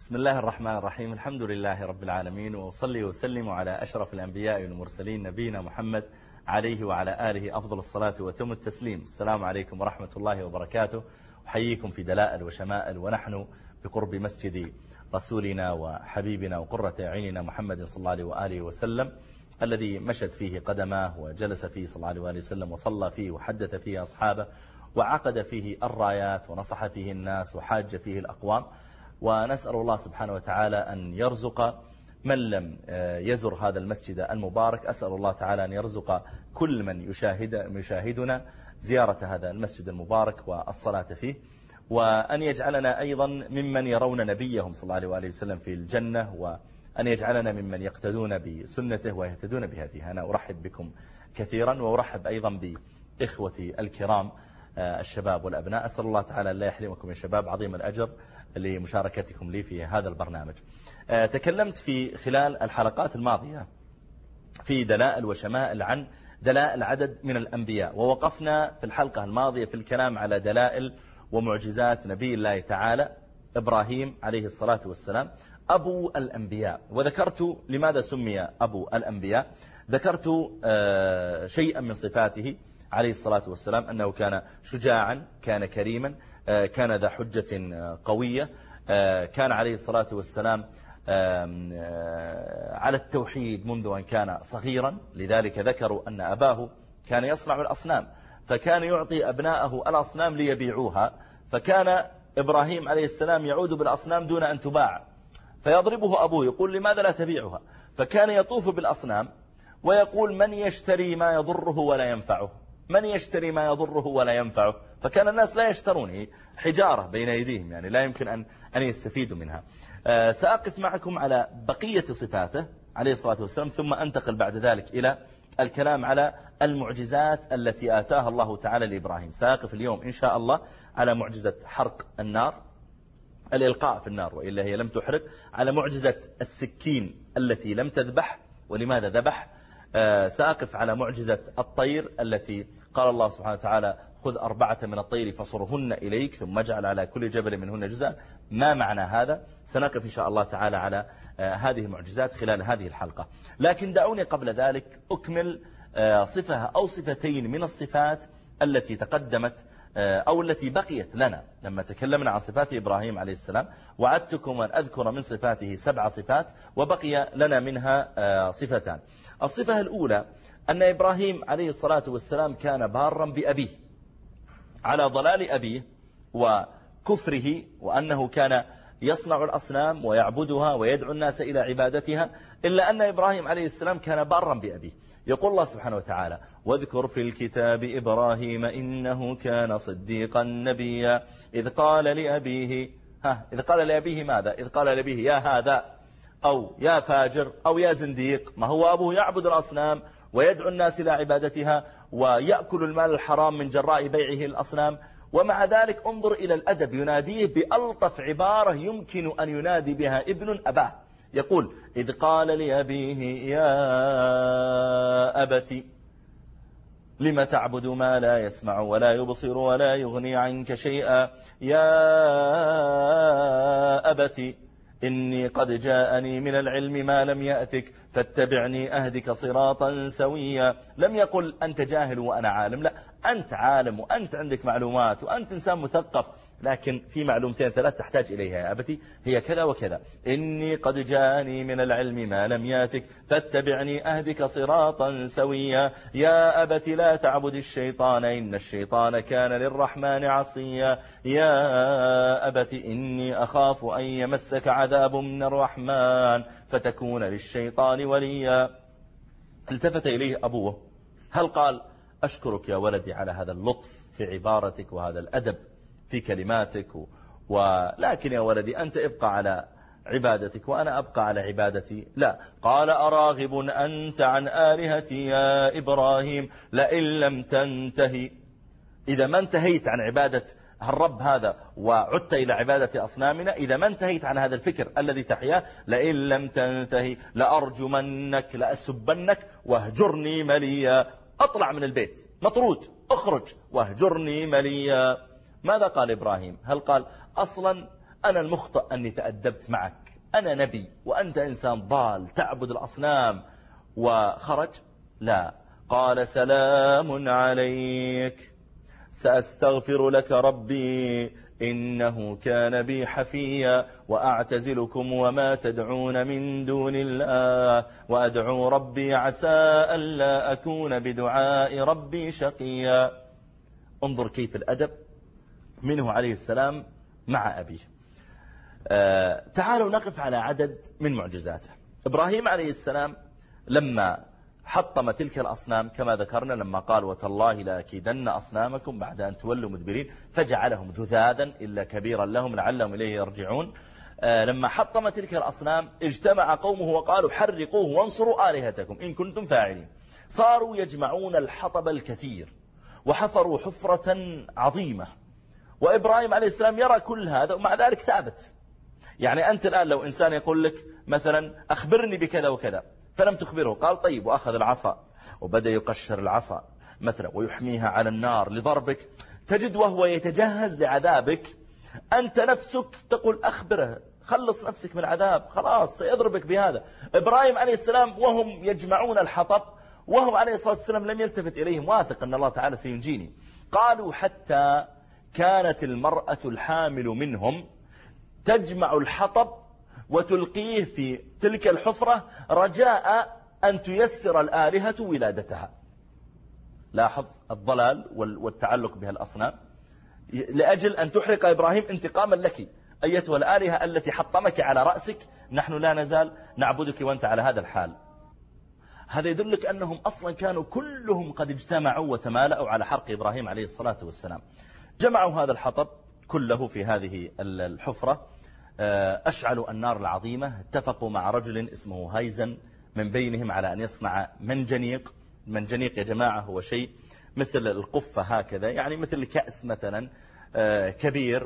بسم الله الرحمن الرحيم. الحمد لله رب العالمين، وأصلي وسلم على أشرف الأنبياء والمرسلين نبينا محمد عليه وعلى آله أفضل الصلاة وتم التسليم. السلام عليكم ورحمة الله وبركاته. أحييكم في دلائل وشمائل، ونحن بقرب مسجد رسولنا وحبيبنا وقرة عيننا محمد صلى الله عليه وآله وسلم، الذي مشت فيه قدماه وجلس فيه صلى الله عليه وآله وسلم، وصلى فيه وحدث فيه أصحابه، وعقد فيه الرايات، ونصح فيه الناس، وحاج فيه الأقوام. ونسأل الله سبحانه وتعالى أن يرزق من لم يزر هذا المسجد المبارك، أسأل الله تعالى أن يرزق كل من يشاهدنا زيارة هذا المسجد المبارك والصلاة فيه، وأن يجعلنا أيضا ممن يرون نبيهم صلى الله عليه وآله وسلم في الجنة، وأن يجعلنا ممن يقتدون بسنته ويهتدون بهديه. أنا أرحب بكم كثيرا، وأرحب أيضا بإخوتي الكرام الشباب والأبناء. أسأل الله تعالى لا يحرمكم يا شباب عظيم الأجر لمشاركتكم لي في هذا البرنامج. تكلمت في خلال الحلقات الماضية في دلائل وشمائل عن دلائل عدد من الأنبياء، ووقفنا في الحلقة الماضية في الكلام على دلائل ومعجزات نبي الله تعالى إبراهيم عليه الصلاة والسلام أبو الأنبياء. وذكرت لماذا سمي أبو الأنبياء. ذكرت شيئا من صفاته عليه الصلاة والسلام، أنه كان شجاعا، كان كريما، كان ذا حجة قوية، كان عليه الصلاة والسلام على التوحيد منذ أن كان صغيرا. لذلك ذكروا أن أباه كان يصنع الأصنام، فكان يعطي أبناءه الأصنام ليبيعوها، فكان إبراهيم عليه السلام يعود بالأصنام دون أن تباع، فيضربه أبوه يقول لماذا لا تبيعها، فكان يطوف بالأصنام ويقول من يشتري ما يضره ولا ينفعه، من يشتري ما يضره ولا ينفعه، فكان الناس لا يشترونه، حجارة بين أيديهم، يعني لا يمكن أن يستفيدوا منها. سأقف معكم على بقية صفاته عليه الصلاة والسلام، ثم أنتقل بعد ذلك إلى الكلام على المعجزات التي آتاها الله تعالى لإبراهيم. سأقف اليوم إن شاء الله على معجزة حرق النار، الإلقاء في النار وإلا هي لم تحرق، على معجزة السكين التي لم تذبح ولماذا ذبح. سأقف على معجزة الطير التي قال الله سبحانه وتعالى خذ 4 من الطير فصرهن إليك ثم اجعل على كل جبل منهن جزءا. ما معنى هذا؟ سنقف إن شاء الله تعالى على هذه المعجزات خلال هذه الحلقة. لكن دعوني قبل ذلك أكمل صفة أو صفتين من الصفات التي تقدمت أو التي بقيت لنا لما تكلمنا عن صفات إبراهيم عليه السلام. وعدتكم أن أذكر من صفاته 7 صفات، وبقي لنا منها صفتان. الصفة الأولى أن إبراهيم عليه الصلاة والسلام كان بارا بأبيه على ضلال أبيه وكفره، وأنه كان يصنع الأصنام ويعبدها ويدعو الناس إلى عبادتها، إلا أن إبراهيم عليه السلام كان بارا بأبيه. يقول الله سبحانه وتعالى واذكر في الكتاب إبراهيم إنه كان صديقا نبيا إذ قال لأبيه ماذا؟ إذ قال لأبيه يا هذا، أو يا فاجر، أو يا زنديق. ما هو أبوه يعبد الأصنام ويدعو الناس إلى عبادتها ويأكل المال الحرام من جراء بيعه الأصنام، ومع ذلك انظر إلى الأدب، يناديه بألطف عبارة يمكن أن ينادي بها ابن أباه. يقول إذ قال لأبيه يا أبت لم تعبد ما لا يسمع ولا يبصر ولا يغني عنك شيئا يا أبت إني قد جاءني من العلم ما لم يأتك فاتبعني أهدك صراطا سويا. لم يقل أنت جاهل وأنا عالم، لا، أنت عالم وأنت عندك معلومات وأنت إنسان مثقف، لكن في معلومتين 3 تحتاج إليها يا أبتي، هي كذا وكذا. إني قد جاءني من العلم ما لم ياتك فاتبعني أهدك صراطا سويا يا أبت لا تعبد الشيطان إن الشيطان كان للرحمن عصيا يا أبت إني أخاف أن يمسك عذاب من الرحمن فتكون للشيطان وليا. التفت إليه أبوه، هل قال أشكرك يا ولدي على هذا اللطف في عبارتك وهذا الأدب في كلماتك ولكن يا ولدي أنت ابقى على عبادتك وأنا أبقى على عبادتي؟ لا، قال أراغب أنت عن آلهتي يا إبراهيم لئن لم تنتهي. إذا ما انتهيت عن عبادة الرب هذا وعدت إلى عبادة أصنامنا، إذا ما انتهيت عن هذا الفكر الذي تحياه، لئن لم تنتهي لأرجمنك لأسبنك واهجرني مليا. أطلع من البيت، مطرود، اخرج واهجرني مليا. ماذا قال إبراهيم؟ هل قال أصلا أنا المخطئ أني تأدبت معك، أنا نبي وأنت إنسان ضال تعبد الأصنام، وخرج. لا، قال سلام عليك سأستغفر لك ربي إنه كان بي حفيا وأعتزلكم وما تدعون من دون الله وأدعو ربي عسى ألا أكون بدعاء ربي شقيا. انظر كيف الأدب منه عليه السلام مع أبيه. تعالوا نقف على عدد من معجزاته. إبراهيم عليه السلام لما حطم تلك الأصنام كما ذكرنا، لما قال وتالله لأكيدن أصنامكم بعد أن تولوا مدبرين، فجعلهم جذاذا إلا كبيرا لهم لعلهم إليه يرجعون. لما حطم تلك الأصنام اجتمع قومه وقالوا حرقوه وانصروا آلهتكم إن كنتم فاعلين. صاروا يجمعون الحطب الكثير وحفروا حفرة عظيمة، وإبراهيم عليه السلام يرى كل هذا ومع ذلك ثابت. يعني أنت الآن لو إنسان يقول لك مثلا أخبرني بكذا وكذا فلم تخبره، قال طيب، وأخذ العصا وبدأ يقشر العصا مثلا ويحميها على النار لضربك، تجد وهو يتجهز لعذابك أنت نفسك تقول أخبره، خلص نفسك من عذاب، خلاص سيضربك بهذا. إبراهيم عليه السلام وهم يجمعون الحطب وهم عليه الصلاة والسلام لم يلتفت إليهم، واثق أن الله تعالى سينجيني. قالوا حتى كانت المرأة الحامل منهم تجمع الحطب وتلقيه في تلك الحفرة رجاء أن تيسر الآلهة ولادتها. لاحظ الضلال والتعلق بها الأصنام، لأجل أن تحرق إبراهيم انتقاما لك أيتها الآلهة التي حطمك على رأسك، نحن لا نزال نعبدك وانت على هذا الحال. هذا يدلك أنهم أصلا كانوا كلهم قد اجتمعوا وتمالأوا على حرق إبراهيم عليه الصلاة والسلام. جمعوا هذا الحطب كله في هذه الحفرة، أشعلوا النار العظيمة، اتفقوا مع رجل اسمه هايزن من بينهم على أن يصنع منجنيق. المنجنيق يا جماعة هو شيء مثل القفة هكذا، يعني مثل الكأس مثلا كبير،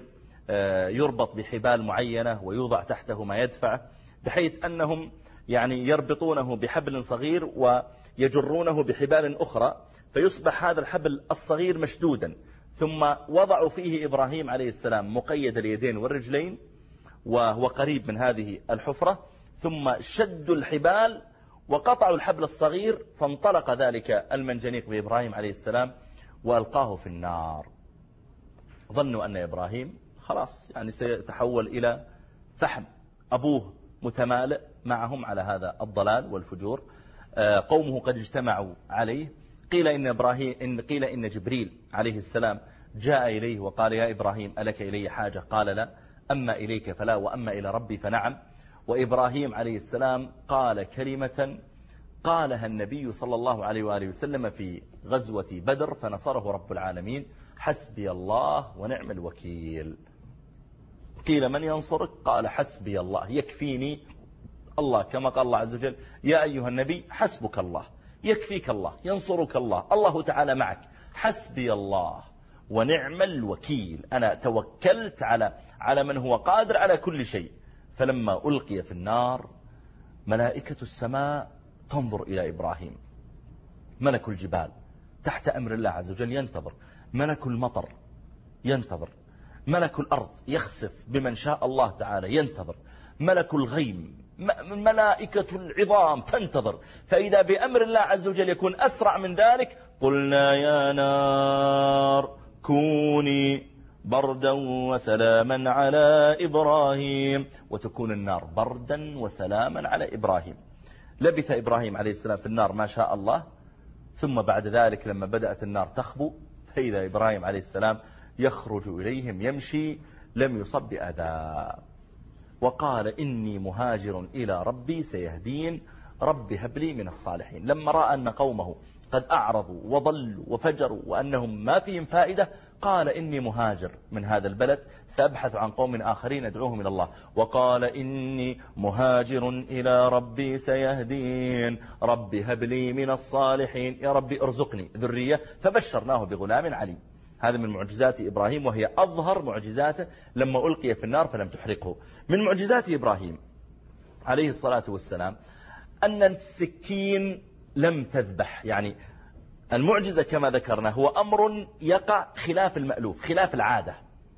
يربط بحبال معينة ويوضع تحته ما يدفع، بحيث أنهم يعني يربطونه بحبل صغير ويجرونه بحبال أخرى فيصبح هذا الحبل الصغير مشدودا. ثم وضعوا فيه إبراهيم عليه السلام مقيد اليدين والرجلين وهو قريب من هذه الحفرة، ثم شدوا الحبال وقطعوا الحبل الصغير، فانطلق ذلك المنجنيق بإبراهيم عليه السلام وألقاه في النار. ظنوا أن إبراهيم خلاص يعني سيتحول إلى فحم. أبوه متمالئ معهم على هذا الضلال والفجور، قومه قد اجتمعوا عليه. قيل إن جبريل عليه السلام جاء إليه وقال يا إبراهيم ألك إلي حاجة؟ قال لا، أما إليك فلا وأما إلى ربي فنعم. وإبراهيم عليه السلام قال كلمة قالها النبي صلى الله عليه وآله وسلم في غزوة بدر فنصره رب العالمين: حسبي الله ونعم الوكيل. قيل من ينصرك؟ قال حسبي الله، يكفيني الله، كما قال الله عز وجل يا أيها النبي حسبك الله، يكفيك الله، ينصرك الله، الله تعالى معك، حسبي الله ونعم الوكيل، أنا توكلت على من هو قادر على كل شيء. فلما ألقي في النار ملائكة السماء تنظر إلى إبراهيم، ملك الجبال تحت أمر الله عز وجل ينتظر، ملك المطر ينتظر، ملك الأرض يخسف بمن شاء الله تعالى ينتظر، ملك الغيم، ملائكة العظام تنتظر. فإذا بأمر الله عز وجل يكون أسرع من ذلك: قلنا يا نار كوني بردا وسلاما على إبراهيم، وتكون النار بردا وسلاما على إبراهيم. لبث إبراهيم عليه السلام في النار ما شاء الله، ثم بعد ذلك لما بدأت النار تخبو فإذا إبراهيم عليه السلام يخرج إليهم يمشي لم يصب بأذى، وقال إني مهاجر إلى ربي سيهدين، رب هب لي من الصالحين. لما رأى أن قومه قد أعرضوا وضلوا وفجروا وأنهم ما فيهم فائدة، قال إني مهاجر من هذا البلد سأبحث عن قوم آخرين أدعوهم إلى الله، وقال إني مهاجر إلى ربي سيهدين، رب هب لي من الصالحين، يا ربي ارزقني ذرية. فبشرناه بغلام عليم. هذا من معجزات إبراهيم، وهي أظهر معجزاته لما ألقي في النار فلم تحرقه. من معجزات إبراهيم عليه الصلاة والسلام أن السكين لم تذبح. يعني المعجزة كما ذكرنا هو أمر يقع خلاف المألوف، خلاف العادة.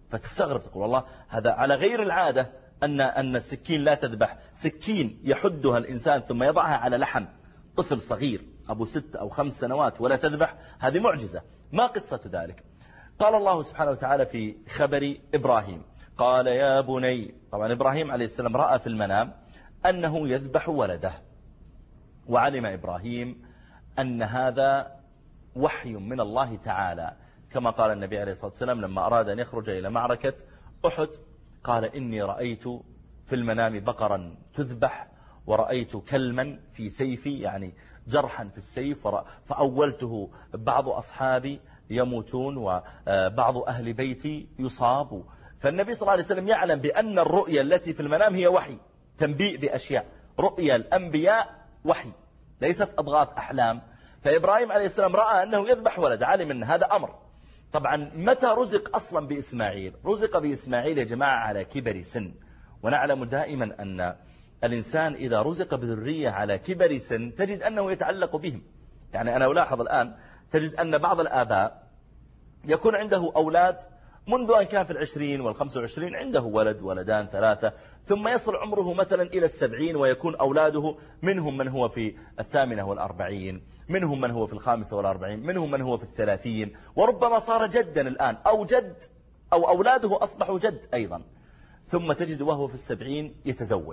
فتستغرب تقول والله هذا على غير العادة أن السكين لا تذبح. سكين يحدها الإنسان ثم يضعها على لحم طفل صغير أبو 6 أو 5 سنوات ولا تذبح، هذه معجزة. ما قصة ذلك؟ قال الله سبحانه وتعالى في خبر إبراهيم قال يا بني. طبعا إبراهيم عليه السلام رأى في المنام أنه يذبح ولده، وعلم إبراهيم أن هذا وحي من الله تعالى، كما قال النبي عليه الصلاة والسلام لما أراد أن يخرج إلى معركة أحد قال إني رأيت في المنام بقرا تذبح ورأيت كلما في سيفي، يعني جرحا في السيف، فأولته بعض أصحابي يموتون وبعض أهل بيتي يصاب. فالنبي صلى الله عليه وسلم يعلم بأن الرؤيا التي في المنام هي وحي، تنبيء بأشياء. رؤيا الأنبياء وحي ليست أضغاث أحلام. فإبراهيم عليه السلام رأى أنه يذبح ولد، علم أن هذا أمر. طبعا متى رزق أصلا بإسماعيل؟ رزق بإسماعيل يا جماعة على كبر سن، ونعلم دائما أن الإنسان إذا رزق بذرية على كبر سن تجد أنه يتعلق بهم. يعني أنا ألاحظ الآن تجد أن بعض الآباء يكون عنده أولاد منذ أن كان في 20 وال25 عنده ولد ولدان 3، ثم يصل عمره مثلا إلى 70 ويكون أولاده منهم من هو في 48، منهم من هو في 45، منهم من هو في 30، وربما صار جدا الآن أو جد أو أولاده أصبحوا جد أيضا. ثم تجد وهو في 70 يتزوج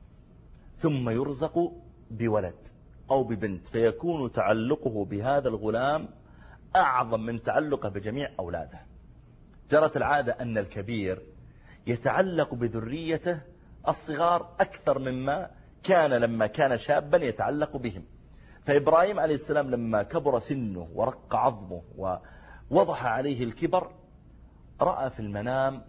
ثم يرزق بولد أو ببنت، فيكون تعلقه بهذا الغلام أعظم من تعلقه بجميع أولاده. جرت العادة أن الكبير يتعلق بذريته الصغار أكثر مما كان لما كان شابا يتعلق بهم. فإبراهيم عليه السلام لما كبر سنه ورق عظمه ووضح عليه الكبر رأى في المنام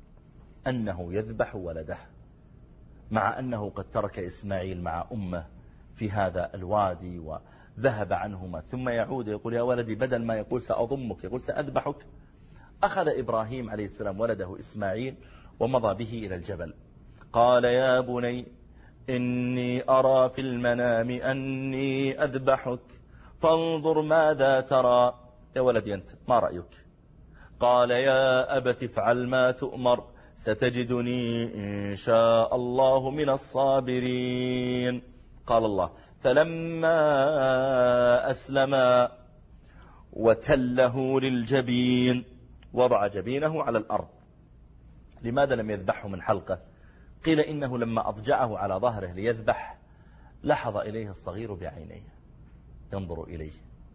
أنه يذبح ولده، مع أنه قد ترك إسماعيل مع أمه في هذا الوادي وذهب عنهما، ثم يعود يقول يا ولدي، بدل ما يقول سأضمك يقول سأذبحك. أخذ إبراهيم عليه السلام ولده إسماعيل ومضى به إلى الجبل. قال يا بني إني أرى في المنام أني أذبحك فانظر ماذا ترى. يا ولدي أنت ما رأيك؟ قال يا أبت افعل ما تؤمر ستجدني إن شاء الله من الصابرين. قال الله فلما أسلما وتله للجبين وضع جبينه على الأرض. لماذا لم يذبحه من حلقه؟ قيل إنه لما أضجعه على ظهره ليذبح لحظ إليه الصغير بعينيه ينظر إليه،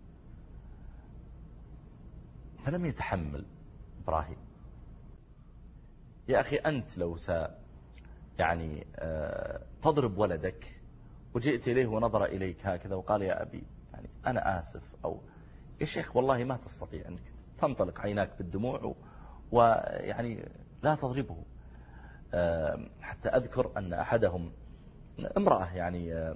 فلم يتحمل إبراهيم. يا أخي أنت لو يعني تضرب ولدك وجئت إليه ونظر إليك هكذا وقال يا أبي يعني أنا آسف، أو يا شيخ والله ما تستطيع أنك تنطلق عيناك بالدموع ويعني لا تضربه. حتى أذكر أن أحدهم امرأة يعني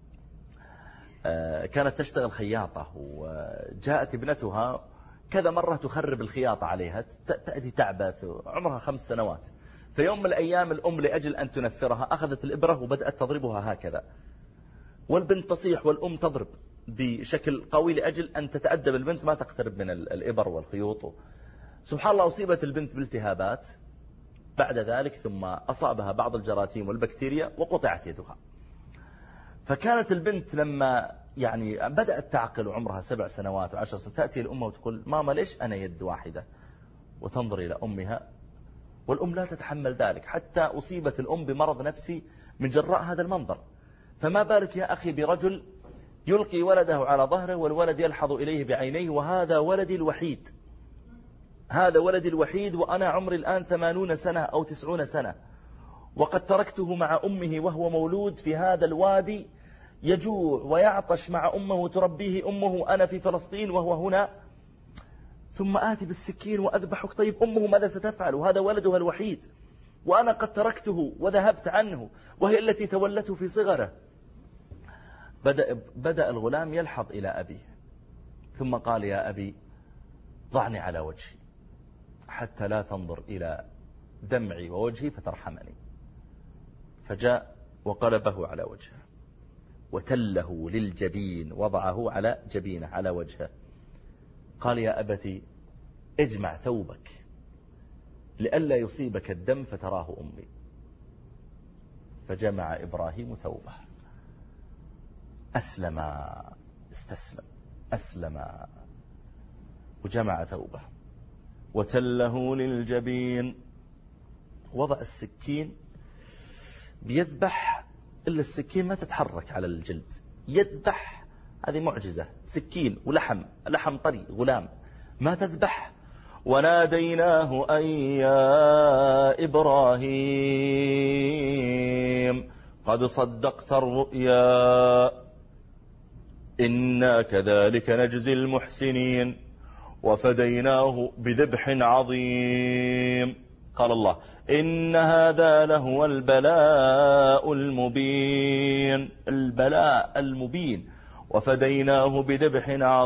كانت تشتغل خياطة، وجاءت ابنتها كذا مرة تخرب الخياطة عليها، تأتي تعبث، عمرها 5 سنوات. في يوم من الأيام الأم لأجل أن تنفرها أخذت الإبرة وبدأت تضربها هكذا، والبنت تصيح والأم تضرب بشكل قوي لأجل أن تتأدب البنت ما تقترب من الإبر والخيوط. سبحان الله أصيبت البنت بالتهابات بعد ذلك، ثم أصابها بعض الجراثيم والبكتيريا وقطعت يدها. فكانت البنت لما يعني بدأت تعقل وعمرها 7 سنوات و10 سنوات تأتي الأم وتقول ماما ليش أنا يد واحدة، وتنظر إلى أمها والأم لا تتحمل ذلك، حتى أصيبت الأم بمرض نفسي من جراء هذا المنظر. فما بالك يا أخي برجل يلقي ولده على ظهره والولد يلحظ إليه بعينيه، وهذا ولدي الوحيد، هذا ولدي الوحيد، وأنا عمري الآن 80 سنة أو 90 سنة، وقد تركته مع أمه وهو مولود في هذا الوادي يجوع ويعطش مع أمه تربيه أمه، أنا في فلسطين وهو هنا، ثم آتي بالسكين وأذبحك. طيب أمه ماذا ستفعل وهذا ولدها الوحيد، وأنا قد تركته وذهبت عنه وهي التي تولته في صغره. بدأ الغلام يلحظ إلى أبيه، ثم قال يا أبي ضعني على وجهي حتى لا تنظر إلى دمعي ووجهي فترحمني. فجاء وقلبه على وجهه وتله للجبين، وضعه على جبينه على وجهه. قال يا أبتي اجمع ثوبك لئلا يصيبك الدم فتراه أمي. فجمع إبراهيم ثوبه، أسلم، استسلم، أسلم وجمع ثوبه وتله للجبين. وضع السكين بيذبح، إلا السكين ما تتحرك على الجلد، يذبح. هذه معجزة، سكين ولحم طري، غلام، ما تذبح. وناديناه أن يا إبراهيم قد صدقت الرؤيا إنا كذلك نجزي المحسنين وفديناه بذبح عظيم. قال الله إن هذا لهو البلاء المبين، البلاء المبين. وفديناه بذبح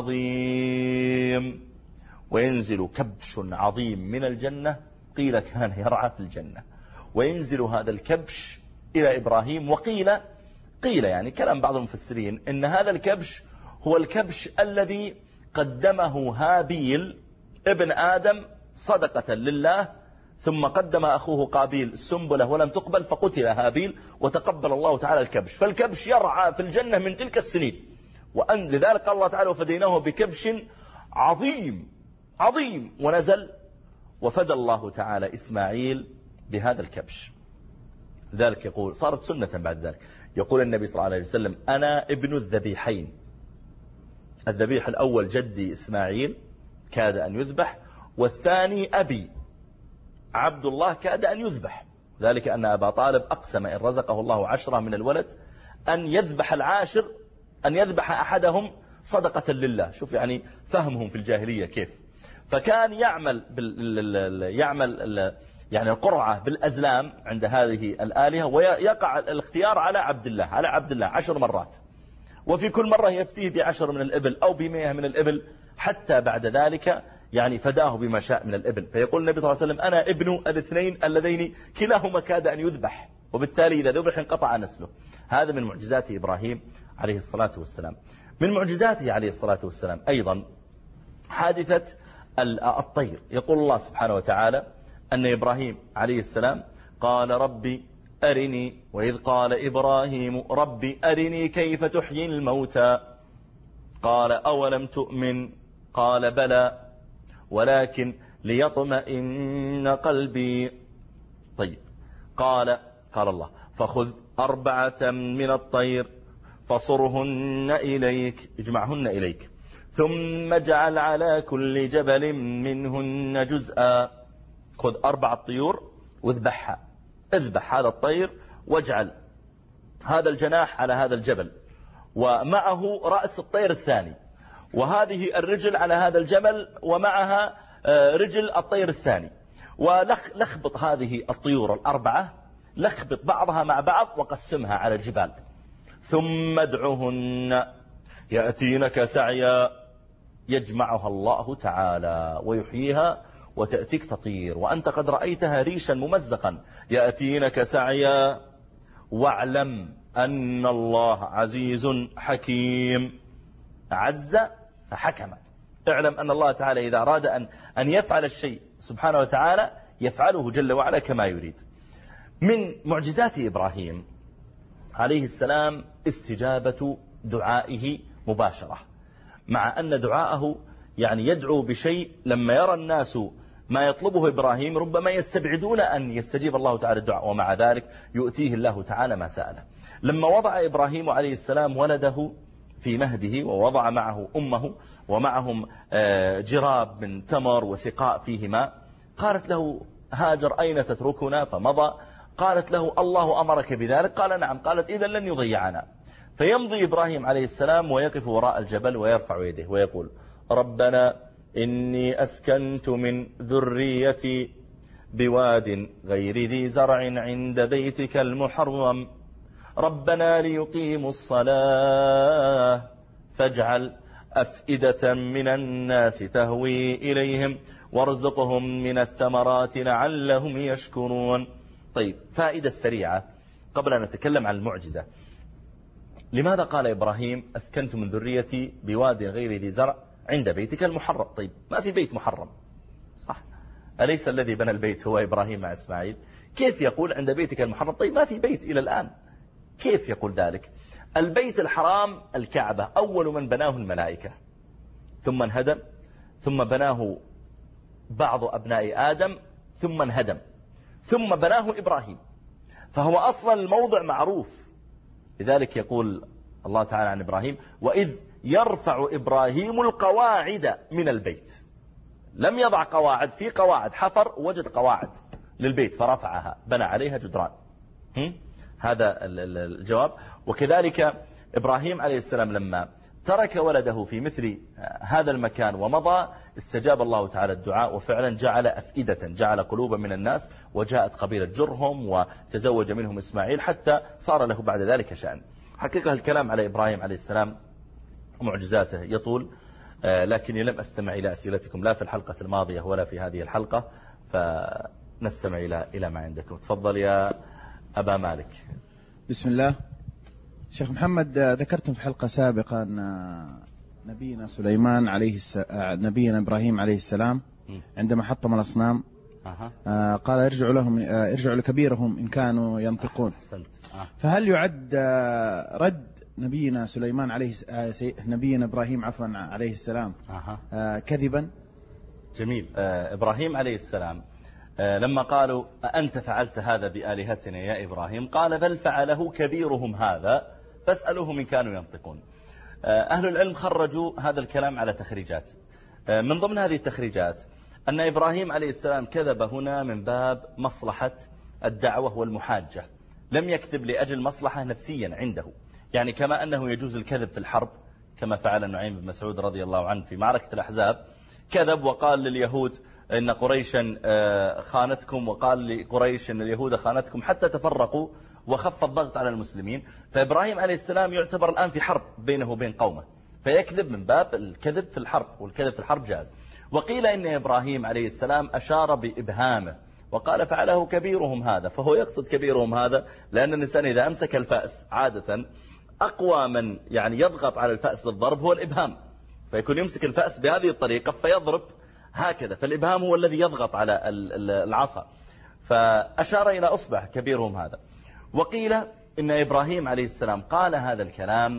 عظيم. وينزل كبش عظيم من الجنة، قيل كان يرعى في الجنة، وينزل هذا الكبش إلى إبراهيم. وقيل يعني كلام بعض المفسرين إن هذا الكبش هو الكبش الذي قدمه هابيل ابن آدم صدقة لله، ثم قدم أخوه قابيل السنبلة ولم تقبل فقتل هابيل وتقبل الله تعالى الكبش. فالكبش يرعى في الجنة من تلك السنين. وأن لذلك قال الله تعالى وفديناه بكبش عظيم ونزل وفدى الله تعالى إسماعيل بهذا الكبش. ذلك يقول صارت سنة بعد ذلك، يقول النبي صلى الله عليه وسلم أنا ابن الذبيحين. الذبيح الأول جدي إسماعيل كاد أن يذبح، والثاني أبي عبد الله كاد أن يذبح. ذلك أن أبا طالب أقسم إن رزقه الله 10 من الولد أن يذبح العاشر، أن يذبح أحدهم صدقة لله. شوف يعني فهمهم في الجاهلية كيف. فكان يعمل يعني القرعة بالأزلام عند هذه الآلهة، ويقع الاختيار على عبد الله 10 مرات، وفي كل مرة يفتيه ب10 من الإبل أو ب100 من الإبل، حتى بعد ذلك يعني فداه بما شاء من الإبل. فيقول النبي صلى الله عليه وسلم أنا ابن الاثنين اللذين كلاهما كاد أن يذبح، وبالتالي إذا ذبح انقطع نسله. هذا من معجزات إبراهيم عليه الصلاة والسلام. من معجزاته عليه الصلاة والسلام أيضا حادثة الطير. يقول الله سبحانه وتعالى أن إبراهيم عليه السلام قال ربي أرني، وإذ قال إبراهيم ربي أرني كيف تحيي الموتى قال أولم تؤمن قال بلى ولكن ليطمئن قلبي. طيب قال الله فخذ 4 من الطير فصرهن إليك، اجمعهن إليك، ثم اجعل على كل جبل منهن جزءا. خذ 4 طيور واذبحها، اذبح هذا الطير واجعل هذا الجناح على هذا الجبل، ومعه رأس الطير الثاني، وهذه الرجل على هذا الجبل ومعها رجل الطير الثاني، ولخبط هذه الطيور 4، لخبط بعضها مع بعض وقسمها على الجبال، ثم ادعهن يأتينك سعيا. يجمعها الله تعالى ويحييها وتأتيك تطير وأنت قد رأيتها ريشا ممزقا. يأتينك سعيا واعلم أن الله عزيز حكيم. عز فحكم. اعلم أن الله تعالى إذا أراد أن يفعل الشيء سبحانه وتعالى يفعله جل وعلا كما يريد. من معجزات إبراهيم عليه السلام استجابة دعائه مباشرة، مع أن دعاءه يعني يدعو بشيء لما يرى الناس ما يطلبه إبراهيم ربما يستبعدون أن يستجيب الله تعالى الدعاء، ومع ذلك يؤتيه الله تعالى ما سأله. لما وضع إبراهيم عليه السلام ولده في مهده ووضع معه أمه ومعهم جراب من تمر وسقاء فيه ماء، قالت له هاجر أين تتركنا؟ فمضى. قالت له الله أمرك بذلك؟ قال نعم. قالت إذن لن يضيعنا. فيمضي إبراهيم عليه السلام ويقف وراء الجبل ويرفع يده ويقول ربنا إني أسكنت من ذريتي بواد غير ذي زرع عند بيتك المحرم ربنا ليقيموا الصلاة فاجعل أفئدة من الناس تهوي إليهم وارزقهم من الثمرات لعلهم يشكرون. طيب، فائدة سريعة قبل أن نتكلم عن المعجزة. لماذا قال إبراهيم أسكنت من ذريتي بواد غير ذي زرع عند بيتك المحرم؟ طيب، ما في بيت محرم، صح؟ أليس الذي بنى البيت هو إبراهيم مع إسماعيل؟ كيف يقول عند بيتك المحرم؟ طيب ما في بيت إلى الآن، كيف يقول ذلك؟ البيت الحرام الكعبة أول من بناه الملائكة، ثم انهدم، ثم بناه بعض أبناء آدم، ثم انهدم، ثم بناه إبراهيم، فهو أصلا الموضع معروف. لذلك يقول الله تعالى عن إبراهيم: وإذ يرفع إبراهيم القواعد من البيت. لم يضع قواعد، في قواعد، حفر وجد قواعد للبيت فرفعها، بنى عليها جدران. هذا الجواب. وكذلك إبراهيم عليه السلام لما ترك ولده في مثل هذا المكان ومضى، استجاب الله تعالى الدعاء، وفعلا جعل أفئدة، جعل قلوبا من الناس، وجاءت قبيلة جرهم وتزوج منهم إسماعيل حتى صار له بعد ذلك شأن. حقيقة الكلام على إبراهيم عليه السلام ومعجزاته يطول، لكني لم أستمع إلى أسئلتكم لا في الحلقة الماضية ولا في هذه الحلقة، فنستمع إلى ما عندكم. تفضل يا أبا مالك. بسم الله. شيخ محمد، ذكرتم في حلقة سابقة أن نبينا إبراهيم عليه السلام عندما حطم الأصنام قال ارجعوا لكبيرهم إن كانوا ينطقون. فهل يعد رد نبينا إبراهيم عليه السلام كذبا؟ جميل. إبراهيم عليه السلام لما قالوا أأنت فعلت هذا بآلهتنا يا إبراهيم؟ قال بل فعله كبيرهم هذا فاسألوهم إن كانوا ينطقون. أهل العلم خرجوا هذا الكلام على تخريجات. من ضمن هذه التخريجات أن إبراهيم عليه السلام كذب هنا من باب مصلحة الدعوة والمحاجة، لم يكذب لأجل مصلحة نفسيا عنده، يعني كما أنه يجوز الكذب في الحرب كما فعل النعيم بن مسعود رضي الله عنه في معركة الأحزاب، كذب وقال لليهود إن قريشا خانتكم، وقال لقريش إن اليهود خانتكم، حتى تفرقوا وخف الضغط على المسلمين. فإبراهيم عليه السلام يعتبر الآن في حرب بينه وبين قومه، فيكذب من باب الكذب في الحرب، والكذب في الحرب جاز. وقيل إن إبراهيم عليه السلام أشار بإبهامه وقال فعله كبيرهم هذا، فهو يقصد كبيرهم هذا لأن الإنسان إذا أمسك الفأس عادة أقوى من يعني يضغط على الفأس للضرب هو الإبهام، فيكون يمسك الفأس بهذه الطريقة فيضرب هكذا، فالإبهام هو الذي يضغط على العصا، فأشار إلى أصبح كبيرهم هذا. وقيل إن إبراهيم عليه السلام قال هذا الكلام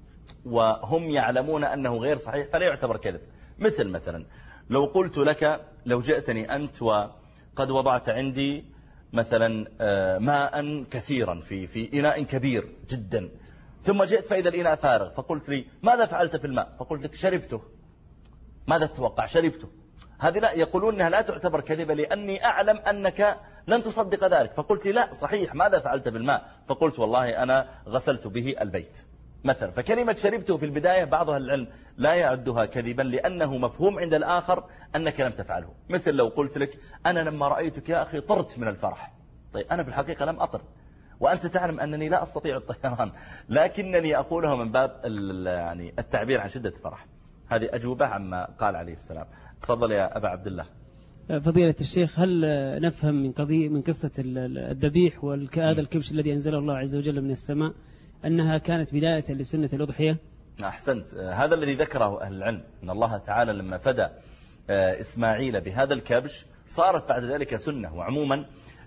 وهم يعلمون أنه غير صحيح فلا يعتبر كذب. مثلا لو قلت لك لو جئتني أنت وقد وضعت عندي مثلا ماء كثيرا في إناء كبير جدا، ثم جئت فإذا الإناء فارغ، فقلت لي ماذا فعلت في الماء؟ فقلت لك شربته. ماذا تتوقع؟ شربته. هذه لا، يقولون أنها لا تعتبر كذبة لأني أعلم أنك لن تصدق ذلك، فقلت لا صحيح ماذا فعلت بالماء؟ فقلت والله أنا غسلت به البيت مثلا. فكلمة شربته في البداية بعض أهل العلم لا يعدها كذبا لأنه مفهوم عند الآخر أنك لم تفعله. مثل لو قلت لك أنا لما رأيتك يا أخي طرت من الفرح، طيب أنا في الحقيقة لم أطر وأنت تعلم أنني لا أستطيع الطيران، لكنني أقوله من باب يعني التعبير عن شدة الفرح. هذه أجوبة عما قال عليه السلام. تفضل يا أبا عبد الله. فضيلة الشيخ، هل نفهم من قصة الذبيح وهذا الكبش الذي أنزله الله عز وجل من السماء أنها كانت بداية لسنة الأضحية؟ أحسنت. هذا الذي ذكره أهل العلم أن الله تعالى لما فدى إسماعيل بهذا الكبش صارت بعد ذلك سنة. وعموما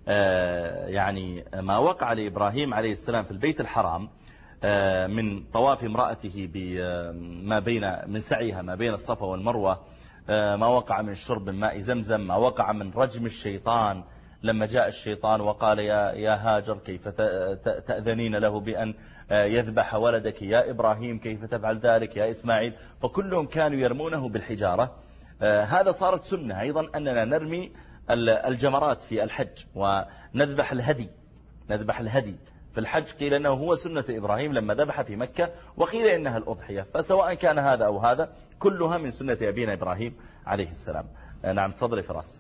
يعني ما وقع لإبراهيم عليه السلام في البيت الحرام من طواف امرأته بما بين من سعيها ما بين الصفا والمروة، ما وقع من شرب ماء زمزم، ما وقع من رجم الشيطان لما جاء الشيطان وقال يا هاجر كيف تأذنين له بأن يذبح ولدك، يا إبراهيم كيف تفعل ذلك، يا إسماعيل، فكلهم كانوا يرمونه بالحجارة. هذا صارت سنة أيضا أننا نرمي الجمرات في الحج ونذبح الهدي في الحج. قيل أنه هو سنة إبراهيم لما ذبح في مكة، وقيل إنها الأضحية، فسواء كان هذا أو هذا كلها من سنة أبينا إبراهيم عليه السلام. نعم تفضل فراس.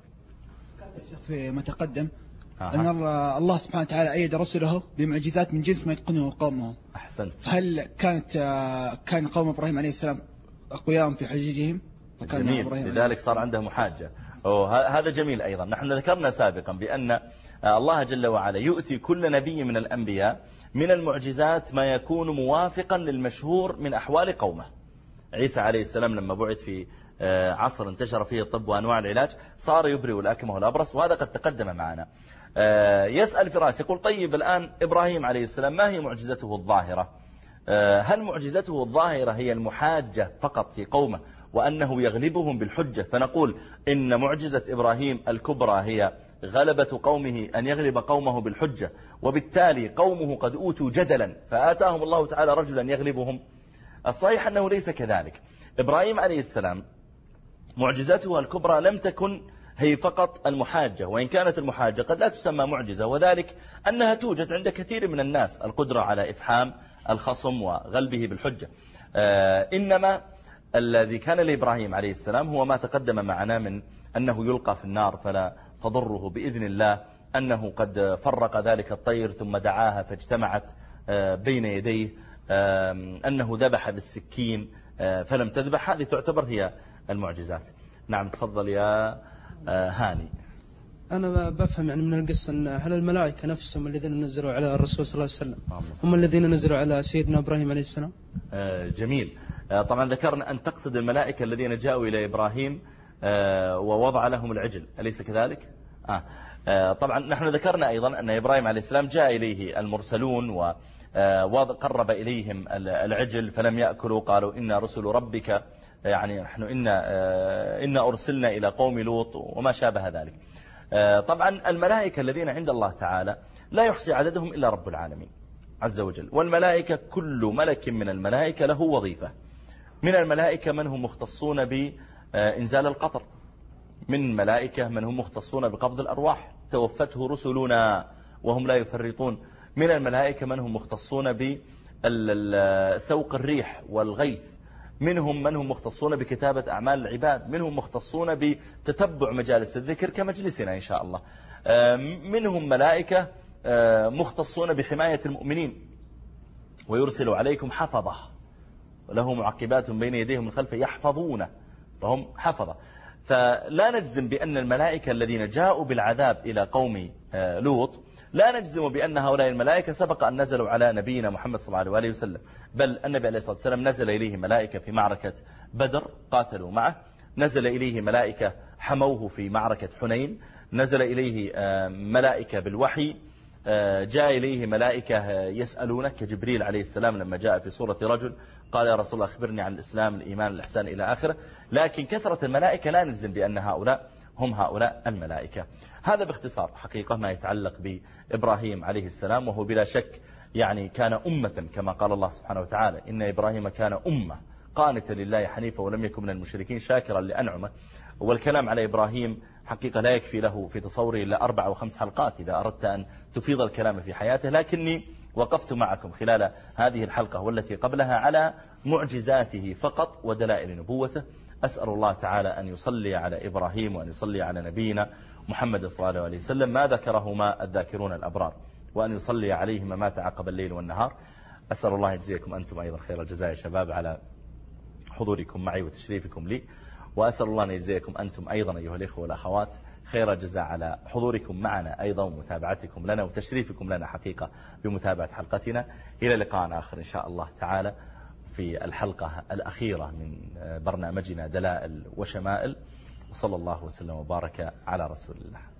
في ما تقدم أن الله سبحانه وتعالى أيد رسله بمعجزات من جنس ما يتقنه قومه. أحسنت. هل كان قوم إبراهيم عليه السلام أقوياء في حجيجهم؟ جميل، لذلك صار عنده محاجة. هذا جميل. أيضا نحن ذكرنا سابقا بأن الله جل وعلا يؤتي كل نبي من الأنبياء من المعجزات ما يكون موافقا للمشهور من أحوال قومه. عيسى عليه السلام لما بعث في عصر انتشر فيه الطب وأنواع العلاج، صار يبرئ الأكمه والأبرص، وهذا قد تقدم معنا. يسأل فراس يقول طيب الآن إبراهيم عليه السلام ما هي معجزته الظاهرة؟ هل معجزته الظاهرة هي المحاجة فقط في قومه وأنه يغلبهم بالحجة، فنقول إن معجزة إبراهيم الكبرى هي غلبة قومه، أن يغلب قومه بالحجة، وبالتالي قومه قد أوتوا جدلا فآتاهم الله تعالى رجلا يغلبهم؟ الصحيح أنه ليس كذلك. إبراهيم عليه السلام معجزته الكبرى لم تكن هي فقط المحاجة، وإن كانت المحاجة قد لا تسمى معجزة، وذلك أنها توجد عند كثير من الناس القدرة على إفحام الخصم وغلبه بالحجة. إنما الذي كان لإبراهيم عليه السلام هو ما تقدم معنا من أنه يلقى في النار فلا تضره بإذن الله، أنه قد فرق ذلك الطير ثم دعاها فاجتمعت بين يديه، أنه ذبح بالسكين فلم تذبح. هذه تعتبر هي المعجزات. نعم تفضل يا هاني. أنا بفهم يعني من القصة أن هل الملائكة نفسهم الذين نزلوا على الرسول صلى الله عليه وسلم هم الذين نزلوا على سيدنا إبراهيم عليه السلام؟ جميل. طبعا ذكرنا أن تقصد الملائكة الذين جاءوا إلى إبراهيم ووضع لهم العجل، أليس كذلك؟ طبعا نحن ذكرنا أيضا أن إبراهيم عليه السلام جاء إليه المرسلون وقرب إليهم العجل فلم يأكلوا، قالوا إن رسل ربك، يعني نحن إن أرسلنا إلى قوم لوط وما شابه ذلك. طبعا الملائكة الذين عند الله تعالى لا يحصي عددهم إلا رب العالمين عز وجل، والملائكة كل ملك من الملائكة له وظيفة. من الملائكة من هم مختصون بإنزال القطر، من ملائكة من هم مختصون بقبض الأرواح توفته رسلنا وهم لا يفرطون، من الملائكة من هم مختصون بسوق الريح والغيث، منهم من هم مختصون بكتابة أعمال العباد، منهم مختصون بتتبع مجالس الذكر كمجلسنا إن شاء الله، منهم ملائكة مختصون بحماية المؤمنين، ويرسل عليكم حفظة وله معقبات بين يديه من خلفه يحفظونه، فهم حفظة. فلا نجزم بأن الملائكة الذين جاءوا بالعذاب إلى قوم لوط لا نجزم بأن هؤلاء الملائكة سبق أن نزلوا على نبينا محمد صلى الله عليه وسلم، بل النبي عليه الصلاة والسلام نزل إليه ملائكة في معركة بدر قاتلوا معه، نزل إليه ملائكة حموه في معركة حنين، نزل إليه ملائكة بالوحي، جاء إليه ملائكة يسألونك كجبريل عليه السلام لما جاء في صورة رجل قال يا رسول الله أخبرني عن الإسلام الإيمان الإحسان إلى آخره. لكن كثرة الملائكة لا نجزم بأن هؤلاء هم هؤلاء الملائكة. هذا باختصار حقيقة ما يتعلق بإبراهيم عليه السلام، وهو بلا شك يعني كان أمة كما قال الله سبحانه وتعالى إن إبراهيم كان أمة قانتا لله حنيفا ولم يكن من المشركين شاكرا لأنعمه. والكلام على إبراهيم حقيقة لا يكفي له في تصوري إلا 4 أو 5 حلقات إذا أردت أن تفيض الكلام في حياته، لكني وقفت معكم خلال هذه الحلقة والتي قبلها على معجزاته فقط ودلائل نبوته. أسأل الله تعالى أن يصلي على إبراهيم وأن يصلي على نبينا محمد صلى الله عليه وسلم ما ذكرهما الذاكرون الأبرار، وأن يصلي عليهما ما تعاقب الليل والنهار. أسأل الله يجزيكم أنتم أيضا خير الجزاء يا شباب على حضوركم معي وتشريفكم لي، وأسأل الله أن يجزيكم أنتم أيضا أيها الإخوة والأخوات خير الجزاء على حضوركم معنا أيضا ومتابعتكم لنا وتشريفكم لنا حقيقة بمتابعة حلقتنا. إلى لقاء آخر إن شاء الله تعالى في الحلقة الأخيرة من برنامجنا دلائل وشمائل، وصلى الله وسلم وبارك على رسول الله.